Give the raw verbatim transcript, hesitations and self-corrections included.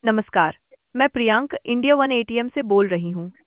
नमस्कार। मैं Priyank India one ATM से बोल रही हूँ।